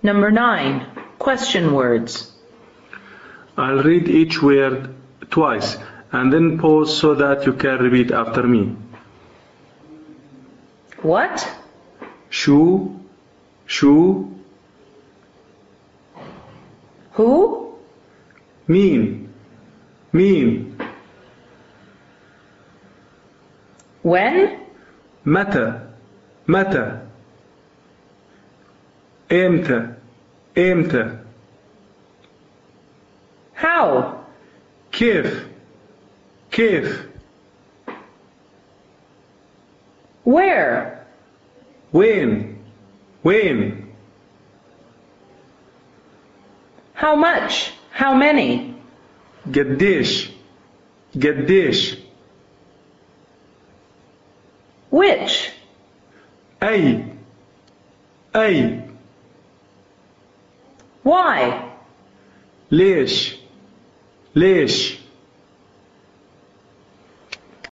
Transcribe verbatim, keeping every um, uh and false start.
Number nine. Question words. I'll read each word twice and then pause so that you can repeat after me. What? شو شو Who? مين مين When? متى متى إمتى إمتى How? كيف كيف Where? وين وين How much? How many? قديش قديش Which? أي أي Why? ليش ليش